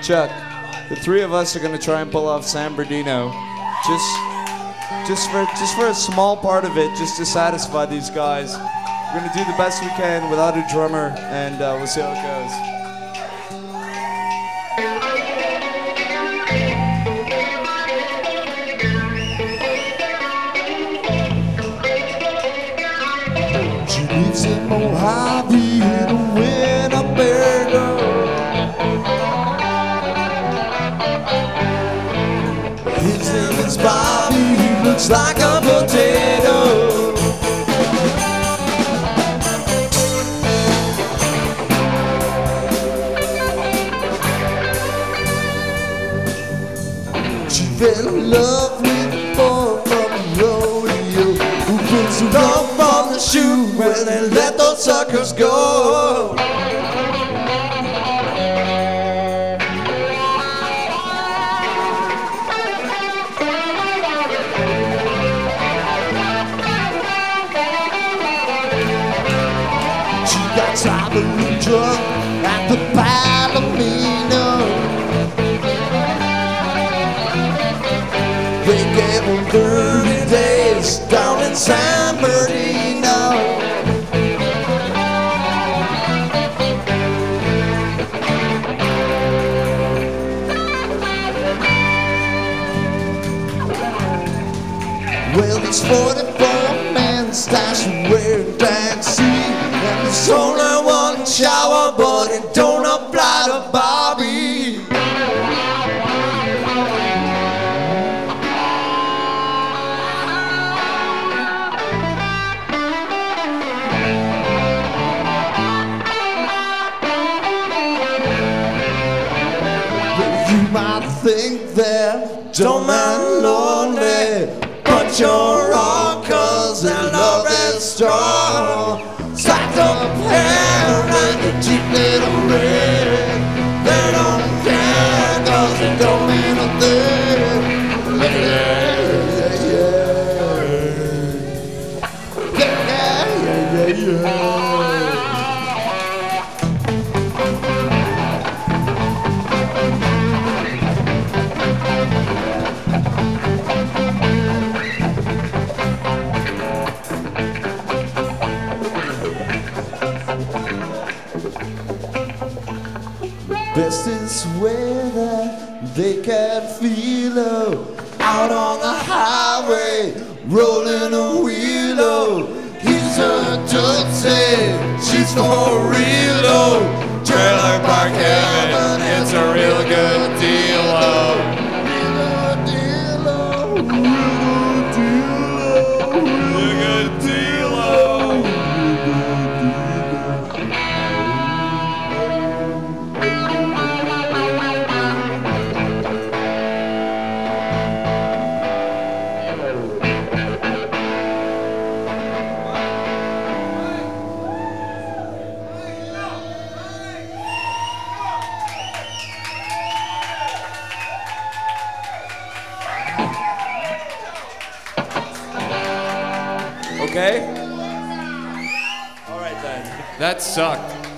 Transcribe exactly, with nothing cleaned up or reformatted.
Chuck, the three of us are gonna try and pull off San Bernardino, just, just for, just for a small part of it, just to satisfy these guys. We're gonna do the best we can without a drummer, and uh, we'll see how it goes. She lives in Mojave, in a Winnebago. His name is Bobby, he looks like a potato. She fell in love with the boy from the rodeo who puts her up on the shoe when they let those suckers go. She got traveling drunk at the Palomino. They gave him thirty days down in San Bernardino. Well, this forty-four man stashed away in Tennessee, and there's only one shower, but it don't apply to Bobby. You might think they're dumb and lonely, but you're wrong, 'cause their love is strong. Stacked up hair like a cheap little red. They don't care, 'cause it don't mean a thing. Yeah, yeah, yeah, yeah, yeah, yeah. Best is weather they can feel oh, out on the highway, rolling a wheel oh. He's a tootsie, she's for real oh. Trailer Park Heaven, it's a real good deal oh. Real good deal oh, real good deal oh, real good deal oh. Okay? All right then. That sucked.